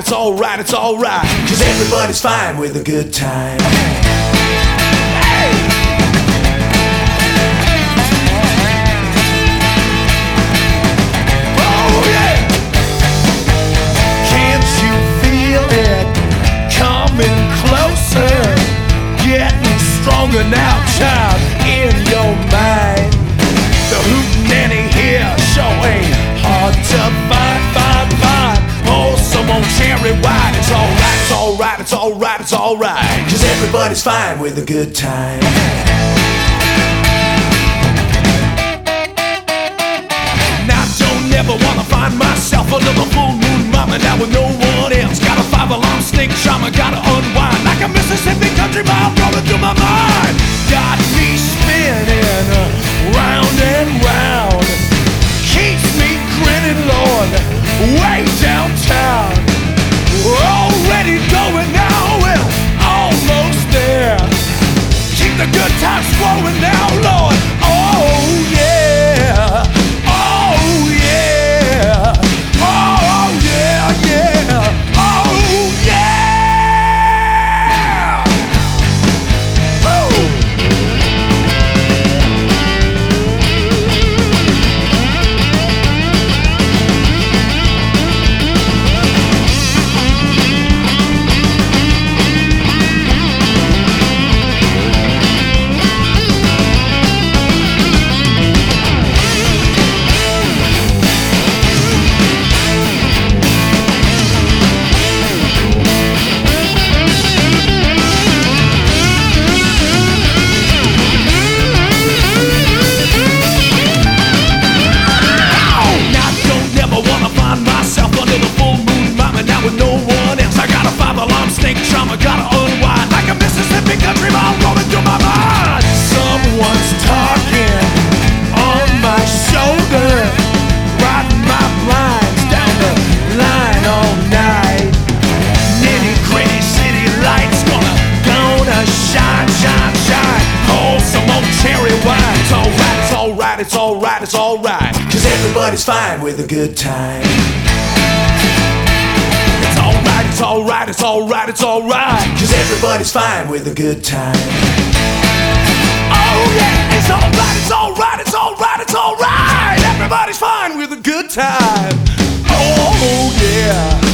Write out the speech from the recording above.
it's alright, it's alright. 'Cause everybody's fine with a good time. Hey! Stronger now, child, in your mind. The hootenanny here sure ain't hard to find. Oh, some old cherry wine. It's alright, it's alright, it's alright, it's alright. 'Cause everybody's fine with a good time. Now I don't never wanna find myself another full moon mama now with no one else. Got a 5-alarm snake charmer, gotta unwind like a Mississippi country mile rolling through my mind. Got me spinning round and round, keeps me grinning, Lord, way downtown. Already going now, well, almost there. Keep the good times flowing now, Lord. Oh yeah, oh yeah, oh yeah, yeah, oh yeah. With no one else, I got a 5-alarm snake trauma, gotta unwind like a Mississippi country mile rolling through my mind. Someone's talking on my shoulder, riding my blinds down the line all night. Nitty gritty city lights gonna shine, shine, shine. Oh, some old cherry wine. It's alright, it's alright, it's alright, it's alright. 'Cause everybody's fine with a good time. It's alright, it's alright, it's alright. 'Cause everybody's fine with a good time. Oh yeah, it's alright, it's alright, it's alright, it's alright. Everybody's fine with a good time. Oh yeah.